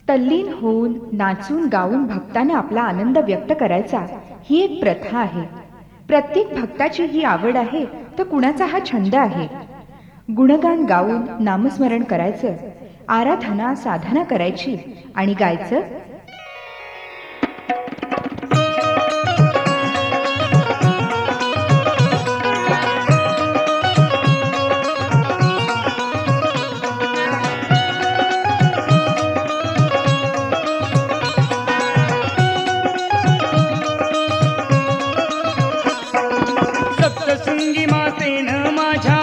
तल्लीन होऊन नाचून गाऊन भक्ताने आपला आनंद व्यक्त करायचा ही एक प्रथा आहे. प्रत्येक भक्ताची ही आवड आहे तर कुणाचा हा छंद आहे. गुणगान गाऊन नामस्मरण करायचं, आराधना साधना करायची आणि गायचं, सप्तशृंगी मातेनं माझ्या,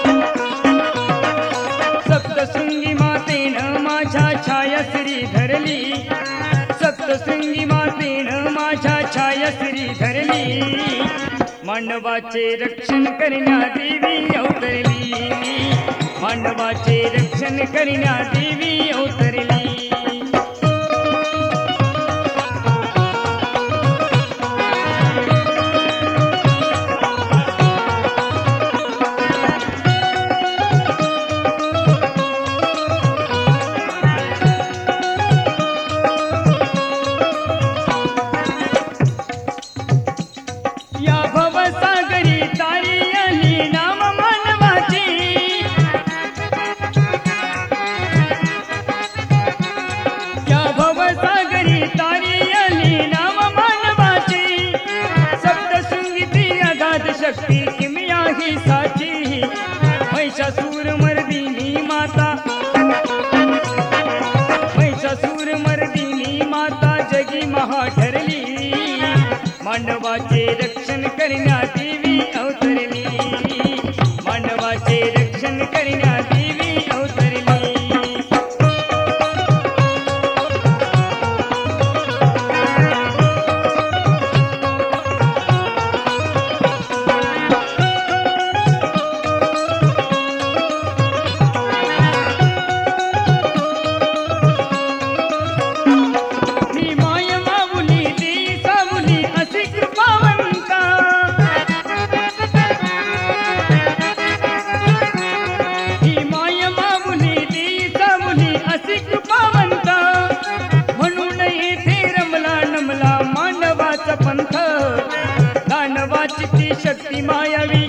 सप्तशृंगी मातेनं माझ्या छायाश्री धरली. सप्तशृंगी मातेनं माझ्या छायाश्री धरली. मानवाचे रक्षण करण्या देवी अवतरली. मानवाचे रक्षण करण्या देवी अवतरली. या भवसागरी तारी आली नाम मानवाची. या भवसागरी तारी आली नाम मानवाची. सप्तशृंगी ती अगाध शक्ती किमया ही साची. महिषासूर मर्दिनी माता, महिषासूर मर्दिनी माता जगी महा ठरली. मानवाचे रक्षण करण्या देवी अवतरली. मानवाचे रक्षण करण्या देवी अवतरली. ही माय माऊली देई सावली अशी कृपावंता. ही माय माऊली देई सावली अशी कृपावंता. म्हणून येथे रमला नमला मानवाचा पंथ. दानवाची ती शक्ती मायावी,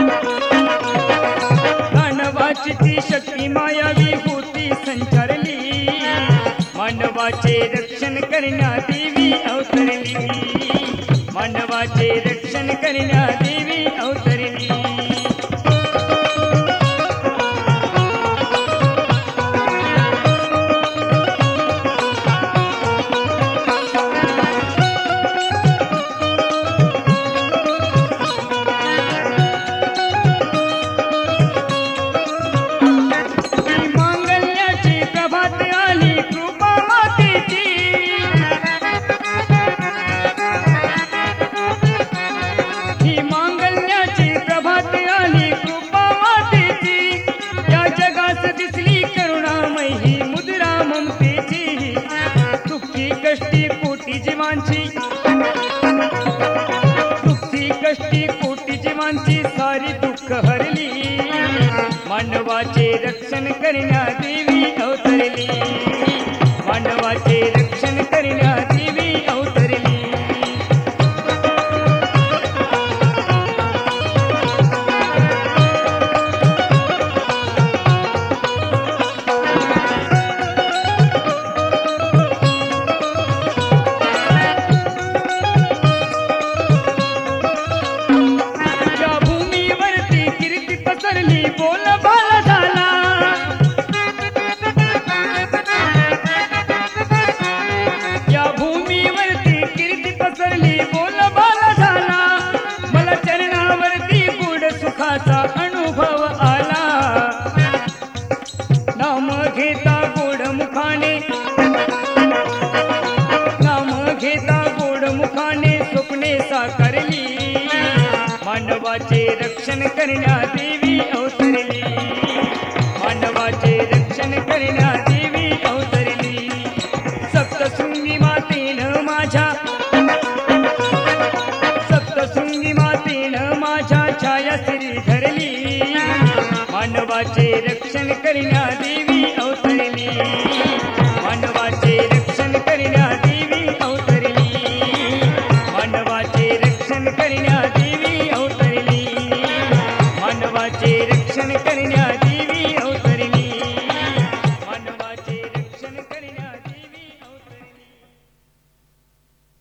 दानवाची ती शक्ती मायावी होती संचारली. मानवाचे रक्षण करण्या देवी अवतरली. मानवाचे रक्षण करण्या देवी अवतरली. ही मांगल्याची प्रभात आली कृपा मातेची. ही मांगल्याची प्रभात आली कृपा मातेची. या जगास दिसली करुणामय ही मुद्रा ममतेची. दुःखी कष्टी कोटी जीवांची, दुःखी कष्टी कोटी जीवांची सारी दुःख हरली. मानवाचे रक्षण करण्या देवी अवतरली. मानवाचे रक्षण करण्या देवी अवतरली. या भूमीवरती कीर्ती पसरली बोलबाला झाला. या भूमीवरती कीर्ती पसरली बोलबाला झाला. मला चरणावरती गोड सुखाचा अनुभव आला. नाम घेता गोड मुखाने, नाम घेता गोड मुखाने स्वप्ने साकारली. मानवाचे रक्षण करण्या देवी अवतरली. मानवाचे रक्षण करण्या देवी अवतरली. सप्तशृंगी मातेनं माझ्या, सप्तशृंगी मातेनं माझ्या छायाश्री धरली. मानवाचे रक्षण करण्या देवी अवतरली. मानवाचे चेर